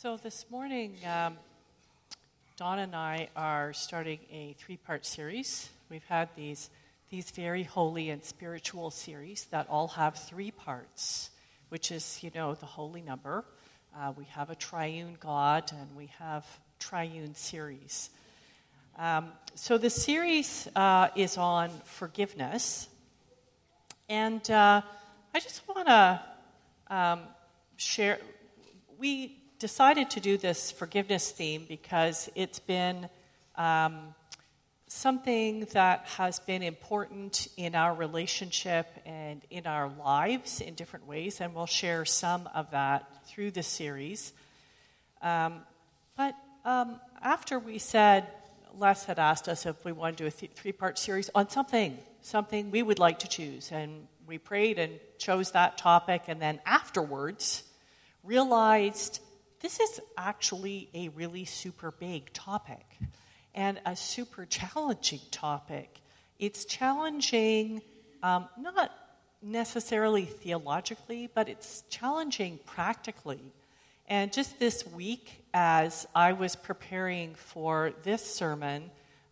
So this morning, Dawn and I are starting a three-part series. We've had these very holy and spiritual series that all have three parts, which is, the holy number. We have a triune God, and we have triune series. So the series is on forgiveness. And I just want to share, we decided to do this forgiveness theme because it's been something that has been important in our relationship and in our lives in different ways, and we'll share some of that through the series. But after we said, Les had asked us if we wanted to do a three-part series on something we would like to choose, and we prayed and chose that topic, and then afterwards realized this is actually a really super big topic and a super challenging topic. It's challenging, not necessarily theologically, but it's challenging practically. And just this week, as I was preparing for this sermon,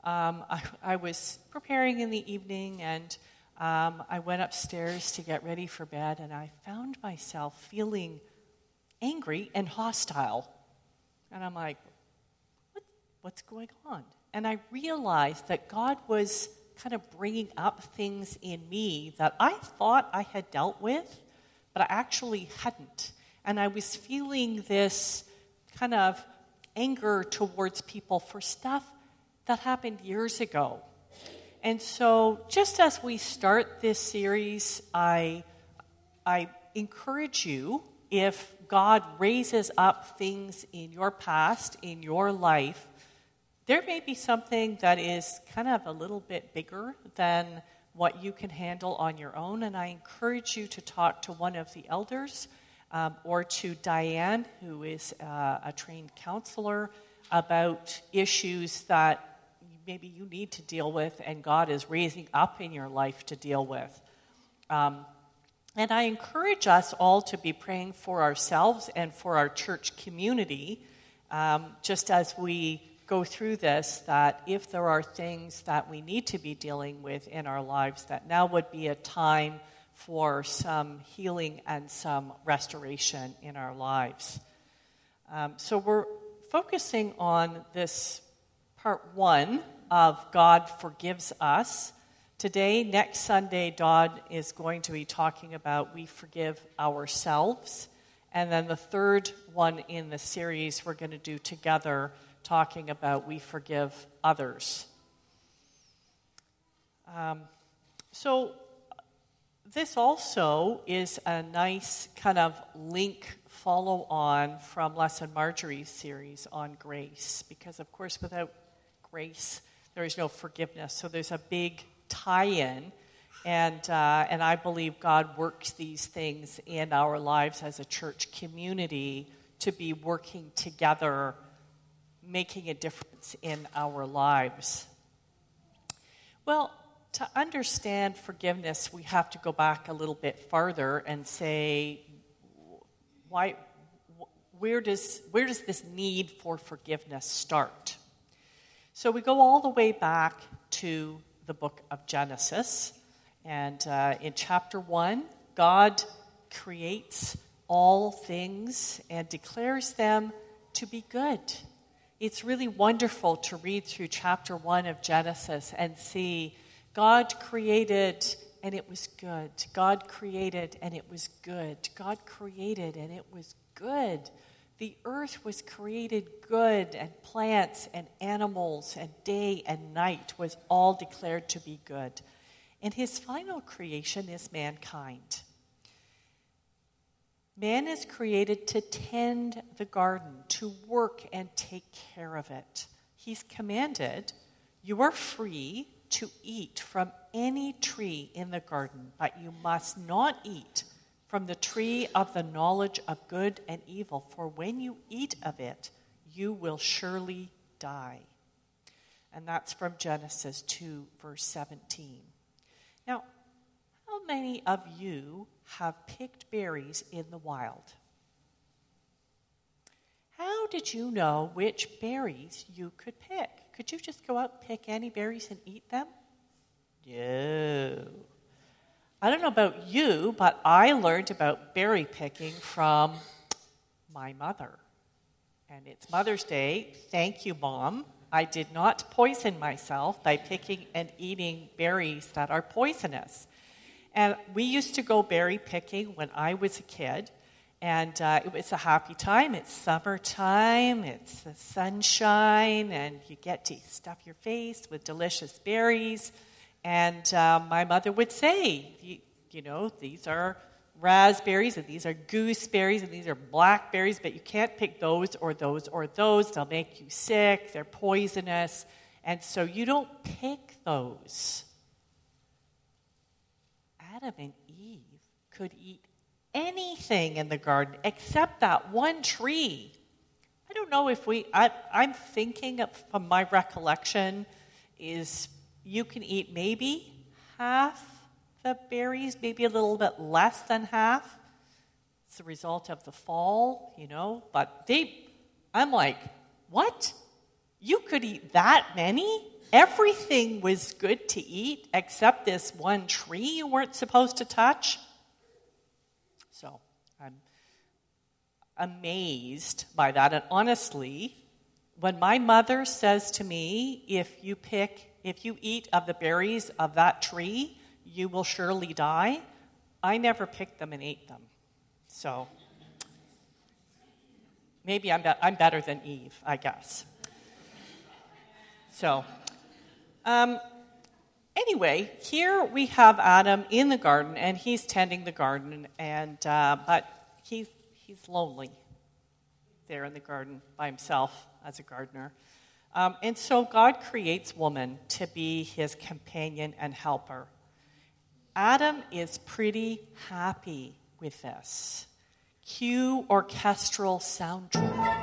I was preparing in the evening, and I went upstairs to get ready for bed, and I found myself feeling angry and hostile. And I'm like, what's going on? And I realized that God was kind of bringing up things in me that I thought I had dealt with, but I actually hadn't. And I was feeling this kind of anger towards people for stuff that happened years ago. And so just as we start this series, I encourage you, if God raises up things in your past, in your life, there may be something that is kind of a little bit bigger than what you can handle on your own. And I encourage you to talk to one of the elders or to Diane, who is a trained counselor, about issues that maybe you need to deal with and God is raising up in your life to deal with. And I encourage us all to be praying for ourselves and for our church community, just as we go through this, that if there are things that we need to be dealing with in our lives, that now would be a time for some healing and some restoration in our lives. So we're focusing on this part one of God Forgives Us. Today, next Sunday, Dodd is going to be talking about we forgive ourselves. And then the third one in the series we're going to do together, talking about we forgive others. So this also is a nice kind of link follow on from Les and Marjorie's series on grace. Because, of course, without grace, there is no forgiveness. So there's a big tie-in, and I believe God works these things in our lives as a church community to be working together, making a difference in our lives. Well, to understand forgiveness, we have to go back a little bit farther and say, where does this need for forgiveness start? So we go all the way back to the book of Genesis, and in chapter 1, God creates all things and declares them to be good. It's really wonderful to read through chapter 1 of Genesis and see God created and it was good. God created and it was good. God created and it was good. The earth was created good, and plants and animals and day and night was all declared to be good. And his final creation is mankind. Man is created to tend the garden, to work and take care of it. He's commanded, you are free to eat from any tree in the garden, but you must not eat from the tree of the knowledge of good and evil, for when you eat of it, you will surely die. And that's from Genesis 2, verse 17. Now, how many of you have picked berries in the wild? How did you know which berries you could pick? Could you just go out and pick any berries and eat them? No. I don't know about you, but I learned about berry picking from my mother. And it's Mother's Day. Thank you, Mom. I did not poison myself by picking and eating berries that are poisonous. And we used to go berry picking when I was a kid. And it was a happy time. It's summertime, it's the sunshine, and you get to stuff your face with delicious berries. And my mother would say, you know, these are raspberries, and these are gooseberries, and these are blackberries, but you can't pick those or those or those. They'll make you sick, they're poisonous, and so you don't pick those. Adam and Eve could eat anything in the garden except that one tree. I don't know if I'm thinking from my recollection is you can eat maybe half the berries, maybe a little bit less than half. It's the result of the fall, you know, but I'm like, what? You could eat that many? Everything was good to eat except this one tree you weren't supposed to touch? So I'm amazed by that. And honestly, when my mother says to me, if you eat of the berries of that tree, you will surely die, I never picked them and ate them. So maybe I'm better than Eve, I guess. So anyway, here we have Adam in the garden, and he's tending the garden, and but he's lonely there in the garden by himself as a gardener. And so God creates woman to be his companion and helper. Adam is pretty happy with this. Cue orchestral soundtrack.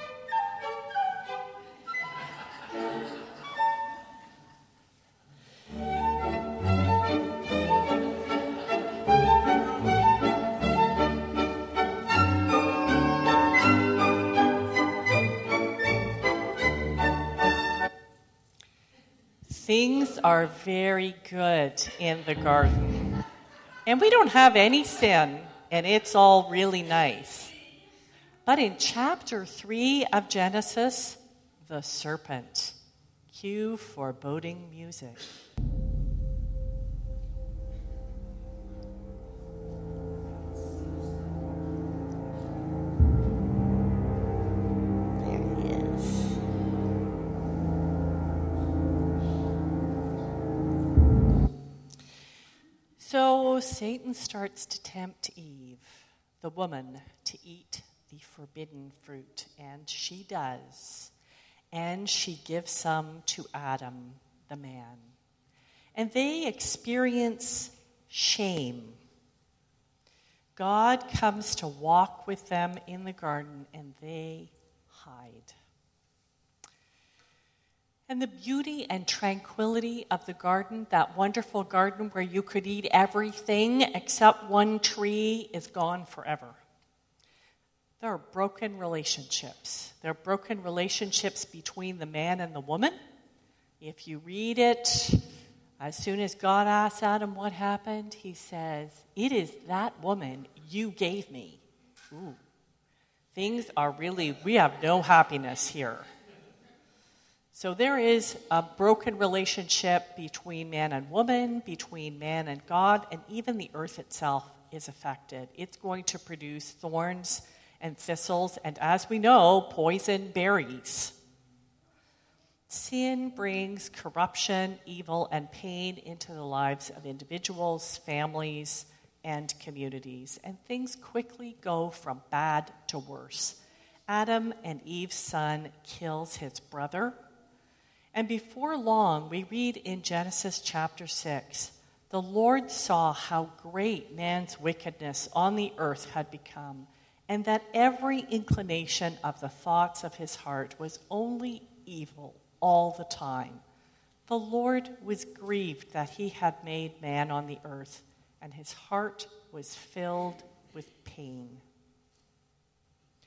Things are very good in the garden. And we don't have any sin, and it's all really nice. But in chapter 3 of Genesis, the serpent. Cue foreboding music. So Satan starts to tempt Eve, the woman, to eat the forbidden fruit, and she does. And she gives some to Adam, the man. And they experience shame. God comes to walk with them in the garden, and they hide. And the beauty and tranquility of the garden, that wonderful garden where you could eat everything except one tree, is gone forever. There are broken relationships. There are broken relationships between the man and the woman. If you read it, as soon as God asks Adam what happened, he says, "It is that woman you gave me." Ooh. Things are really, we have no happiness here. So there is a broken relationship between man and woman, between man and God, and even the earth itself is affected. It's going to produce thorns and thistles, and as we know, poison berries. Sin brings corruption, evil, and pain into the lives of individuals, families, and communities, and things quickly go from bad to worse. Adam and Eve's son kills his brother. And before long, we read in Genesis chapter 6, the Lord saw how great man's wickedness on the earth had become, and that every inclination of the thoughts of his heart was only evil all the time. The Lord was grieved that he had made man on the earth, and his heart was filled with pain.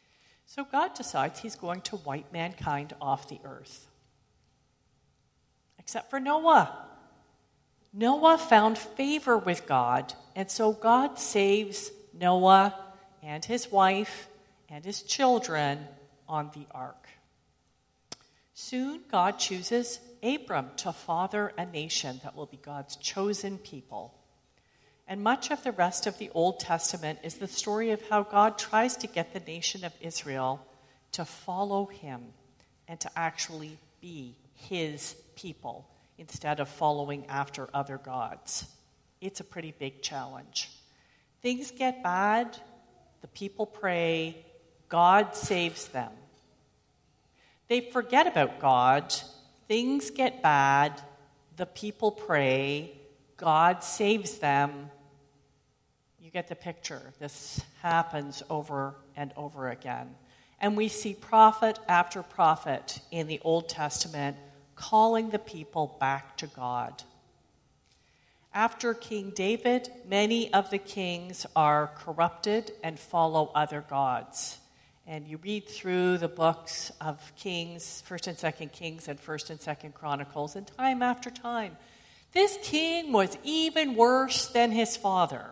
So God decides he's going to wipe mankind off the earth. Except for Noah. Noah found favor with God, and so God saves Noah and his wife and his children on the ark. Soon God chooses Abram to father a nation that will be God's chosen people. And much of the rest of the Old Testament is the story of how God tries to get the nation of Israel to follow him and to actually be his people instead of following after other gods. It's a pretty big challenge. Things get bad, the people pray, God saves them. They forget about God, things get bad, the people pray, God saves them. You get the picture. This happens over and over again. And we see prophet after prophet in the Old Testament calling the people back to God. After King David, many of the kings are corrupted and follow other gods. And you read through the books of Kings, 1st and 2nd Kings and 1st and 2nd Chronicles, and time after time, this king was even worse than his father.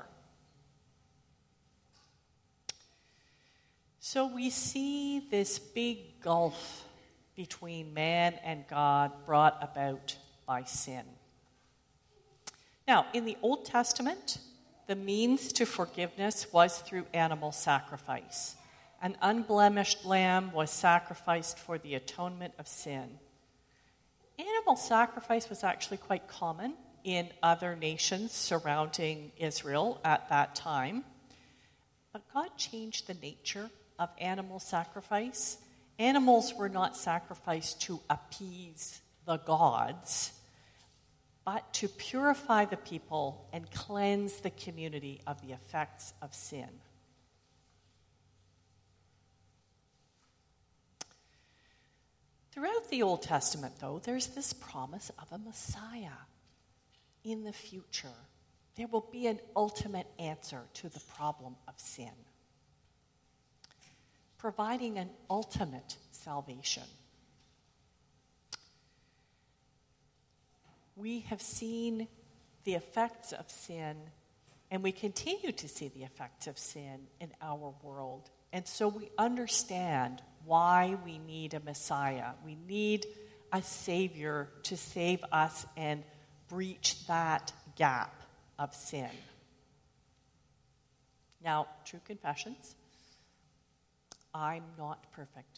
So we see this big gulf between man and God brought about by sin. Now, in the Old Testament, the means to forgiveness was through animal sacrifice. An unblemished lamb was sacrificed for the atonement of sin. Animal sacrifice was actually quite common in other nations surrounding Israel at that time. But God changed the nature of animal sacrifice. Animals were not sacrificed to appease the gods, but to purify the people and cleanse the community of the effects of sin. Throughout the Old Testament, though, there's this promise of a Messiah in the future. There will be an ultimate answer to the problem of sin, providing an ultimate salvation. We have seen the effects of sin, and we continue to see the effects of sin in our world. And so we understand why we need a Messiah. We need a Savior to save us and breach that gap of sin. Now, true confessions. I'm not perfect.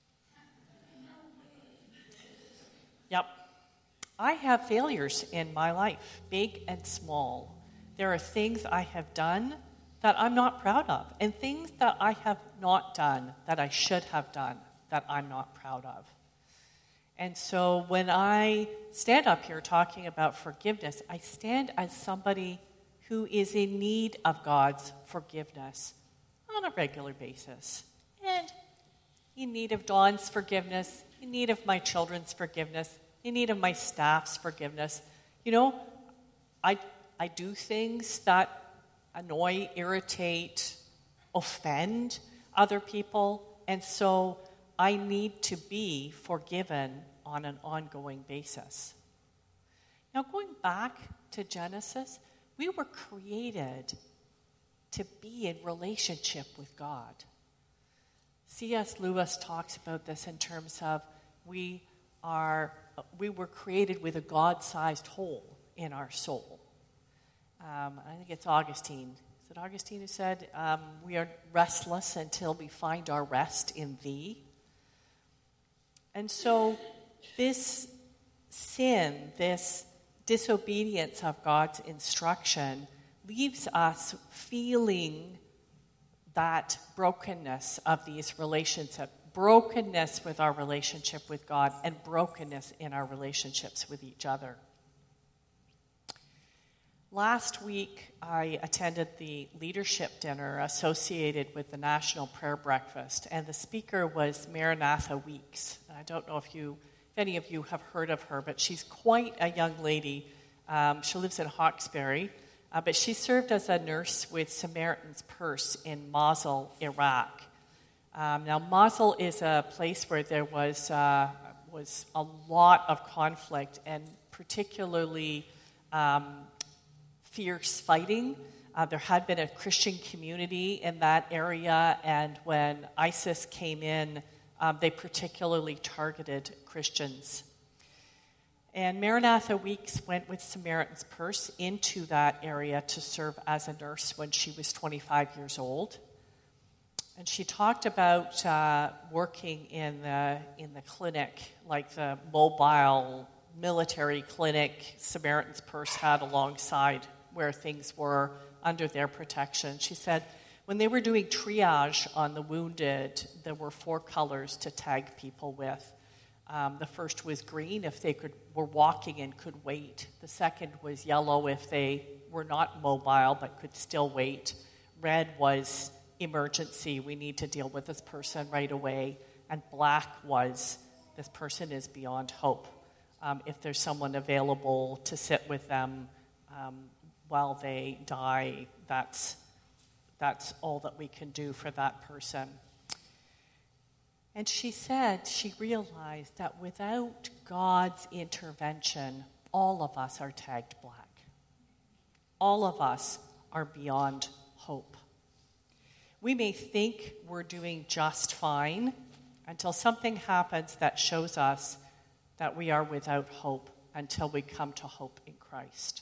Yep. I have failures in my life, big and small. There are things I have done that I'm not proud of, and things that I have not done that I should have done that I'm not proud of. And so when I stand up here talking about forgiveness, I stand as somebody who is in need of God's forgiveness on a regular basis. And in need of Dawn's forgiveness, in need of my children's forgiveness, in need of my staff's forgiveness. You know, I do things that annoy, irritate, offend other people, and so I need to be forgiven on an ongoing basis. Now, going back to Genesis, we were created to be in relationship with God. C.S. Lewis talks about this in terms of we were created with a God-sized hole in our soul. I think it's Augustine. Is it Augustine who said, we are restless until we find our rest in thee? And so this sin, this disobedience of God's instruction, leaves us feeling that brokenness of these relationships, brokenness with our relationship with God, and brokenness in our relationships with each other. Last week, I attended the leadership dinner associated with the National Prayer Breakfast, and the speaker was Maranatha Weeks. I don't know if any of you have heard of her, but she's quite a young lady. She lives in Hawkesbury, but she served as a nurse with Samaritan's Purse in Mosul, Iraq. Now, Mosul is a place where there was a lot of conflict and particularly fierce fighting. There had been a Christian community in that area, and when ISIS came in, they particularly targeted Christians. And Maranatha Weeks went with Samaritan's Purse into that area to serve as a nurse when she was 25 years old. And she talked about working in the clinic, like the mobile military clinic Samaritan's Purse had alongside where things were under their protection. She said when they were doing triage on the wounded, there were 4 colors to tag people with. The first was green if they were walking and could wait. The second was yellow if they were not mobile but could still wait. Red was emergency, we need to deal with this person right away. And black was this person is beyond hope. If there's someone available to sit with them while they die, that's all that we can do for that person. And she said she realized that without God's intervention, all of us are tagged black. All of us are beyond hope. We may think we're doing just fine until something happens that shows us that we are without hope until we come to hope in Christ.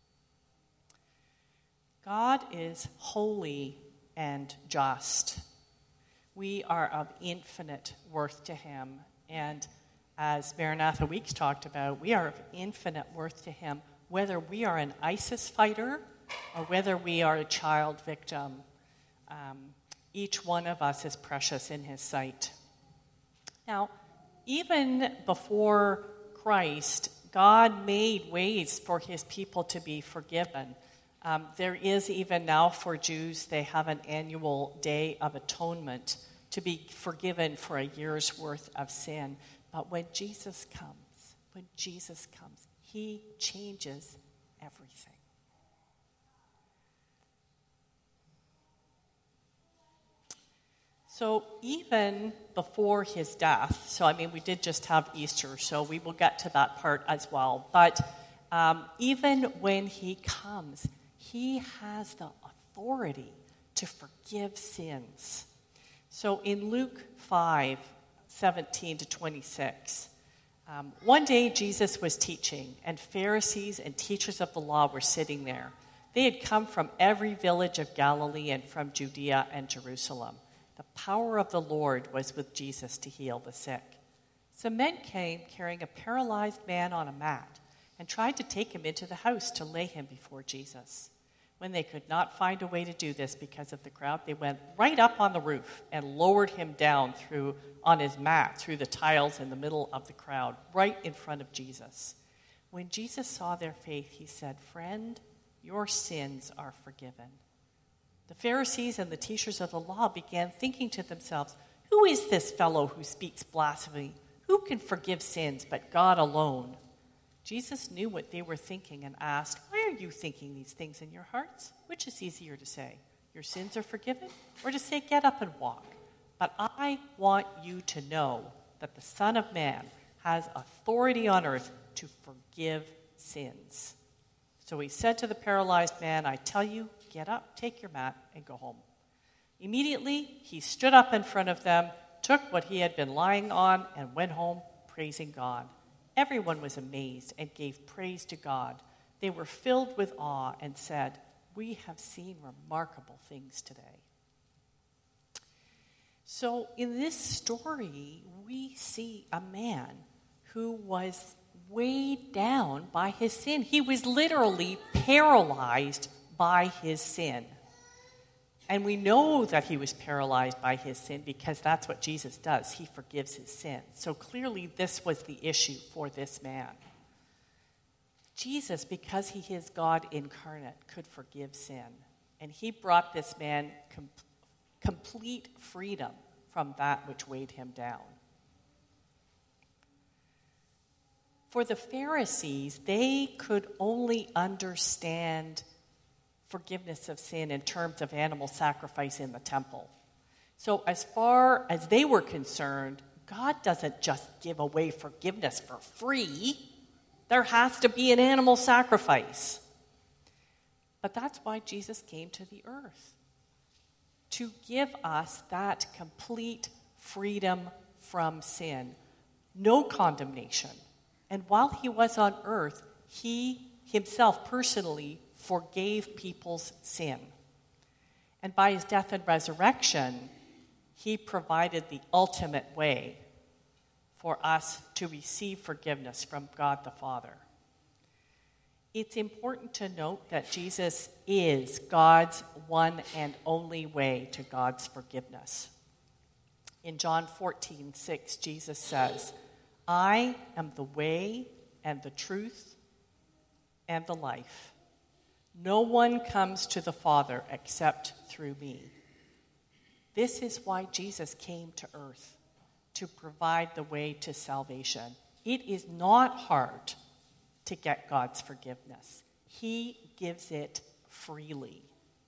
God is holy and just. We are of infinite worth to him. And as Maranatha Weeks talked about, we are of infinite worth to him, whether we are an ISIS fighter or whether we are a child victim. Each one of us is precious in his sight. Now, even before Christ, God made ways for his people to be forgiven. There is even now for Jews, they have an annual Day of Atonement to be forgiven for a year's worth of sin. But when Jesus comes, he changes everything. So even before his death, we did just have Easter, so we will get to that part as well. But even when he comes, he has the authority to forgive sins. So in Luke 5:17-26, one day Jesus was teaching, and Pharisees and teachers of the law were sitting there. They had come from every village of Galilee and from Judea and Jerusalem. The power of the Lord was with Jesus to heal the sick. Some men came carrying a paralyzed man on a mat and tried to take him into the house to lay him before Jesus. When they could not find a way to do this because of the crowd, they went right up on the roof and lowered him down on his mat through the tiles in the middle of the crowd, right in front of Jesus. When Jesus saw their faith, he said, "Friend, your sins are forgiven." The Pharisees and the teachers of the law began thinking to themselves, "Who is this fellow who speaks blasphemy? Who can forgive sins but God alone?" Jesus knew what they were thinking and asked, "Why are you thinking these things in your hearts? Which is easier to say, 'Your sins are forgiven,' or to say, 'Get up and walk'? But I want you to know that the Son of Man has authority on earth to forgive sins." So he said to the paralyzed man, "I tell you, get up, take your mat, and go home." Immediately, he stood up in front of them, took what he had been lying on, and went home, praising God. Everyone was amazed and gave praise to God. They were filled with awe and said, "We have seen remarkable things today." So in this story, we see a man who was weighed down by his sin. He was literally paralyzed by his sin. And we know that he was paralyzed by his sin because that's what Jesus does. He forgives his sin. So clearly this was the issue for this man. Jesus, because he is God incarnate, could forgive sin. And he brought this man complete freedom from that which weighed him down. For the Pharisees, they could only understand forgiveness of sin in terms of animal sacrifice in the temple. So as far as they were concerned, God doesn't just give away forgiveness for free. There has to be an animal sacrifice. But that's why Jesus came to the earth, to give us that complete freedom from sin, no condemnation. And while he was on earth, he himself personally forgave people's sin. And by his death and resurrection, he provided the ultimate way for us to receive forgiveness from God the Father. It's important to note that Jesus is God's one and only way to God's forgiveness. In John 14:6, Jesus says, "I am the way and the truth and the life. No one comes to the Father except through me." This is why Jesus came to earth, to provide the way to salvation. It is not hard to get God's forgiveness. He gives it freely.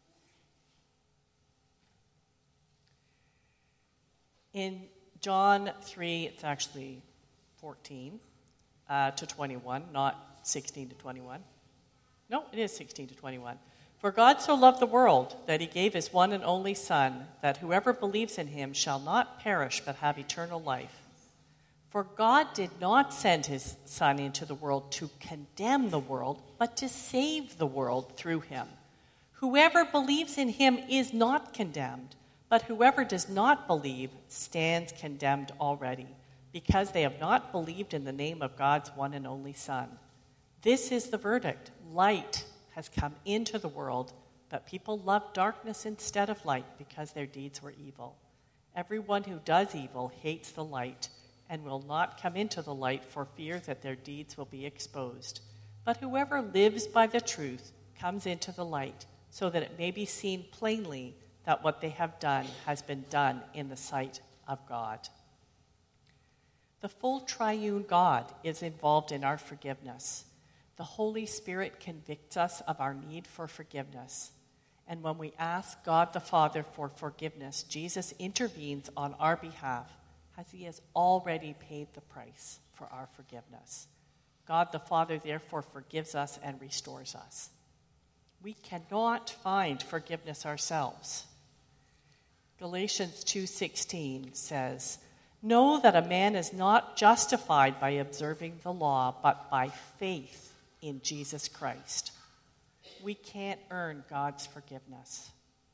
In John 3, it's actually 14 to 21, not 16 to 21. No, it is 16 to 21. "For God so loved the world that he gave his one and only Son, that whoever believes in him shall not perish but have eternal life. For God did not send his Son into the world to condemn the world, but to save the world through him. Whoever believes in him is not condemned, but whoever does not believe stands condemned already, because they have not believed in the name of God's one and only Son. This is the verdict. Light has come into the world, but people love darkness instead of light because their deeds were evil. Everyone who does evil hates the light and will not come into the light for fear that their deeds will be exposed. But whoever lives by the truth comes into the light, so that it may be seen plainly that what they have done has been done in the sight of God." The full triune God is involved in our forgiveness. The Holy Spirit convicts us of our need for forgiveness. And when we ask God the Father for forgiveness, Jesus intervenes on our behalf, as he has already paid the price for our forgiveness. God the Father therefore forgives us and restores us. We cannot find forgiveness ourselves. Galatians 2:16 says, "Know that a man is not justified by observing the law, but by faith in Jesus Christ." We can't earn God's forgiveness.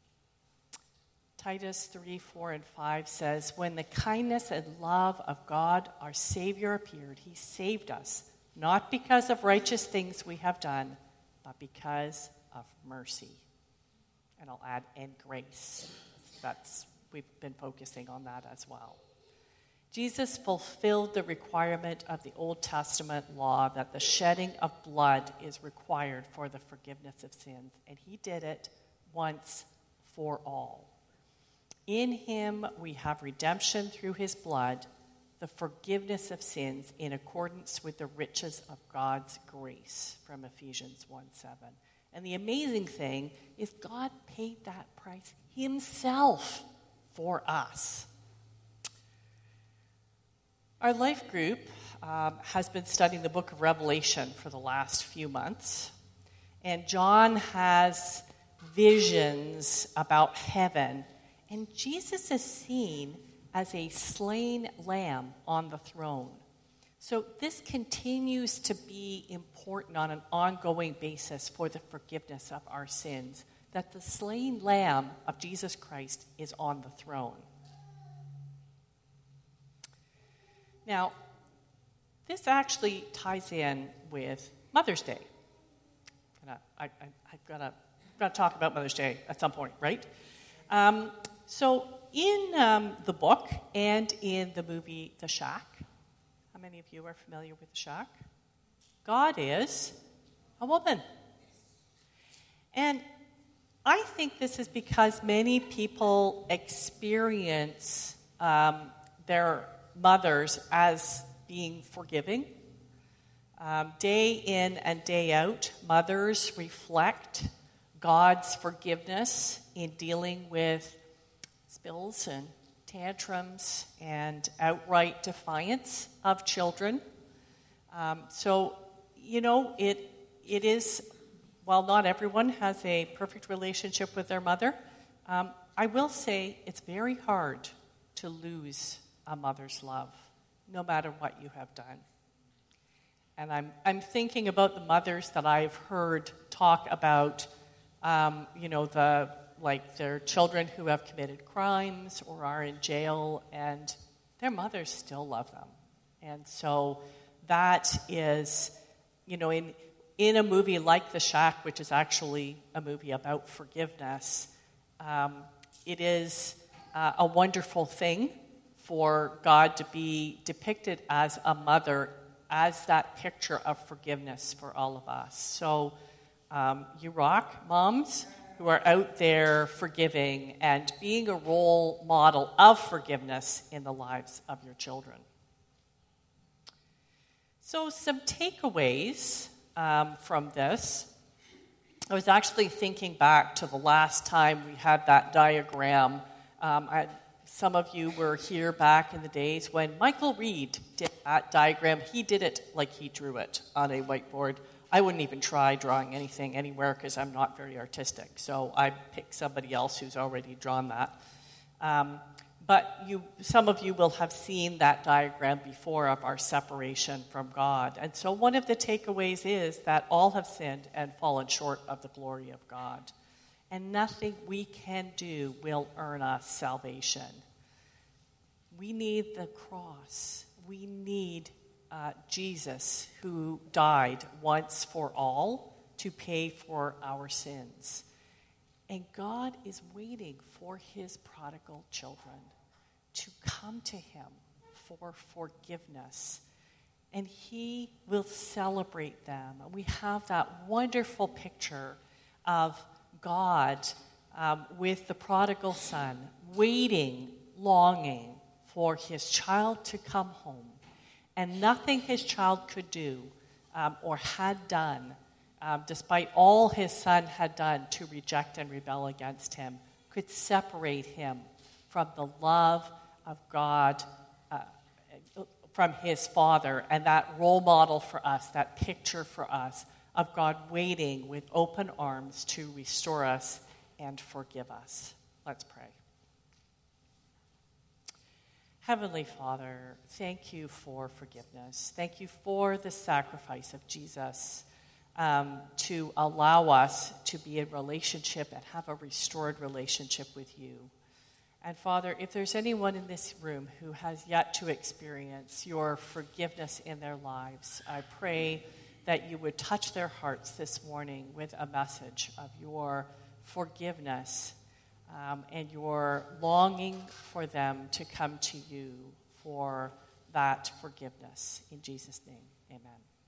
Titus 3:4 and 5 says, "When the kindness and love of God our Savior appeared, he saved us, not because of righteous things we have done, but because of mercy." And I'll add, and grace. We've been focusing on that as well. Jesus fulfilled the requirement of the Old Testament law that the shedding of blood is required for the forgiveness of sins, and he did it once for all. In him we have redemption through his blood, the forgiveness of sins in accordance with the riches of God's grace, from Ephesians 1:7. And the amazing thing is God paid that price himself for us. Our life group has been studying the book of Revelation for the last few months. And John has visions about heaven. And Jesus is seen as a slain lamb on the throne. So this continues to be important on an ongoing basis for the forgiveness of our sins, that the slain lamb of Jesus Christ is on the throne. Now, this actually ties in with Mother's Day. I've got to talk about Mother's Day at some point, right? So in the book and in the movie The Shack, how many of you are familiar with The Shack? God is a woman. And I think this is because many people experience their mothers as being forgiving. Day in and day out, mothers reflect God's forgiveness in dealing with spills and tantrums and outright defiance of children. It is, while not everyone has a perfect relationship with their mother, I will say it's very hard to lose a mother's love, no matter what you have done. And I'm thinking about the mothers that I've heard talk about, their children who have committed crimes or are in jail, and their mothers still love them. And so that is, in a movie like The Shack, which is actually a movie about forgiveness, it is a wonderful thing for God to be depicted as a mother, as that picture of forgiveness for all of us. So you rock, moms who are out there forgiving and being a role model of forgiveness in the lives of your children. So some takeaways from this. I was actually thinking back to the last time we had that diagram. Some of you were here back in the days when Michael Reed did that diagram. He did it like he drew it on a whiteboard. I wouldn't even try drawing anything anywhere because I'm not very artistic. So I picked somebody else who's already drawn that. But some of you will have seen that diagram before of our separation from God. And so one of the takeaways is that all have sinned and fallen short of the glory of God. And nothing we can do will earn us salvation. We need the cross. We need Jesus, who died once for all to pay for our sins. And God is waiting for his prodigal children to come to him for forgiveness. And he will celebrate them. We have that wonderful picture of God with the prodigal son, waiting, longing for his child to come home. And nothing his child could do or had done, despite all his son had done to reject and rebel against him, could separate him from the love of God, from his Father, and that role model for us, that picture for us of God waiting with open arms to restore us and forgive us. Let's pray. Heavenly Father, thank you for forgiveness. Thank you for the sacrifice of Jesus to allow us to be in relationship and have a restored relationship with you. And Father, if there's anyone in this room who has yet to experience your forgiveness in their lives, I pray that you would touch their hearts this morning with a message of your forgiveness and your longing for them to come to you for that forgiveness. In Jesus' name, amen.